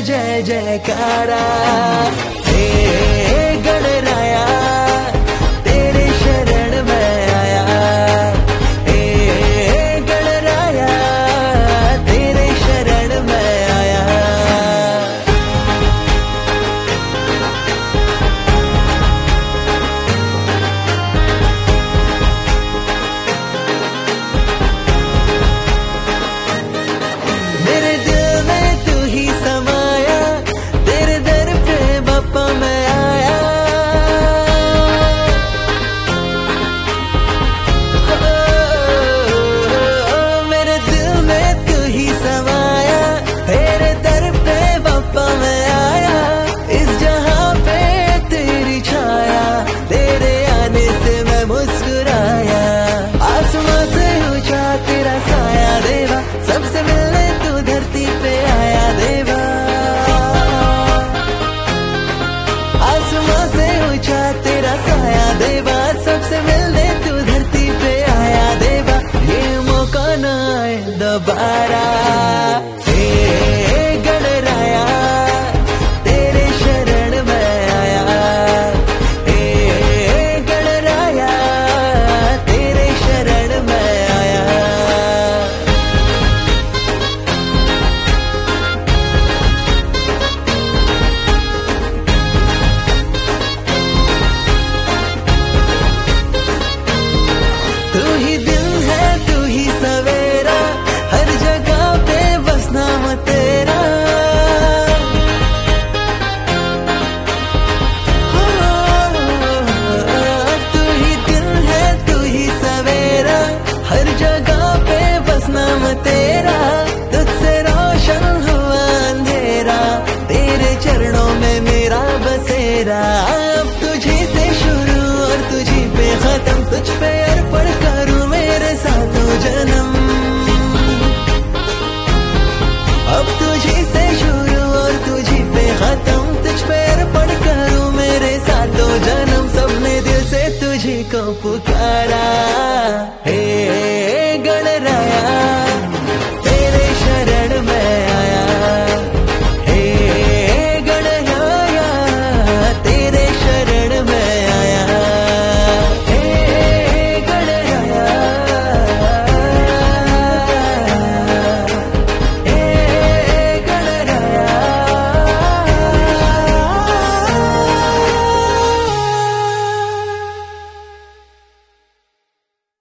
जय जयकारा। हे गणराया तेरे शरण में आया, हे गणराया तेरे शरण में आया। मेरे दिल में तू ही समाया, तेरे दर पे बापा मैं आया। मेरे दिल में तू ही समाया, तेरे दर पे बापा मैं आया। इस जहां पे तेरी छाया, तेरे आने से मैं मुस्कुराया। आसमां से ऊंचा तेरा साया देवा, सबसे मिलने तू धरती पे आया देवा। आसमां से ऊंचा तेरा साया देवा, सबसे मिलने तू धरती पे आया देवा। ये मौका न आए दोबारा। हे गणराया तेरे शरण में आया, हे गणराया तेरे शरण में आया। तू ही दिन है तू ही सवेरा, हर जगह पे बस नाम तेरा। तू ही दिन है तू ही सवेरा, हर जगह पे बस नाम तेरा। तुझसे रोशन हुआ अंधेरा, तेरे चरणों में मेरा बसेरा। अब तुझी से शुरू और तुझी पे खत्म, तुझ पे अर्पण करूं मेरे सातों जन्म। अब तुझी से शुरू और तुझी पे खत्म, तुझ पे अर्पण करूं मेरे सातों जन्म। सबने दिल से तुझी को पुकारा।